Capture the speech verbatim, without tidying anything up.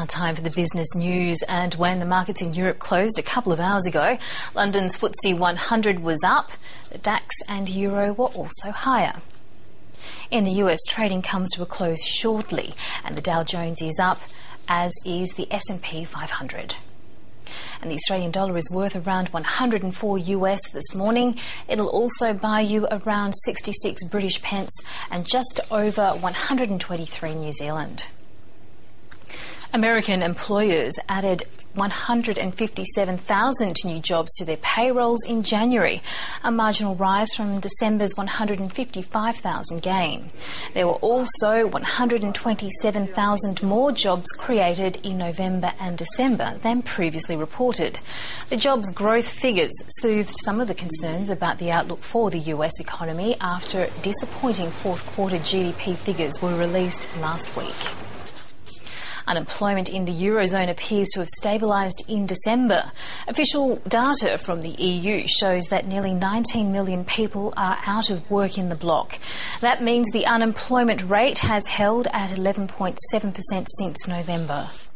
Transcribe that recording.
Now time for the business news, and when the markets in Europe closed a couple of hours ago, London's F T S E one hundred was up, the DAX and Euro were also higher. In the U S, trading comes to a close shortly, and the Dow Jones is up, as is the S and P five hundred. And the Australian dollar is worth around one hundred and four U S this morning. It'll also buy you around sixty-six British pence and just over one hundred and twenty-three New Zealand. American employers added one hundred and fifty-seven thousand new jobs to their payrolls in January, a marginal rise from December's one hundred and fifty-five thousand gain. There were also one hundred and twenty-seven thousand more jobs created in November and December than previously reported. The jobs growth figures soothed some of the concerns about the outlook for the U S economy after disappointing fourth quarter G D P figures were released last week. Unemployment in the Eurozone appears to have stabilised in December. Official data from the E U shows that nearly nineteen million people are out of work in the bloc. That means the unemployment rate has held at eleven point seven percent since November.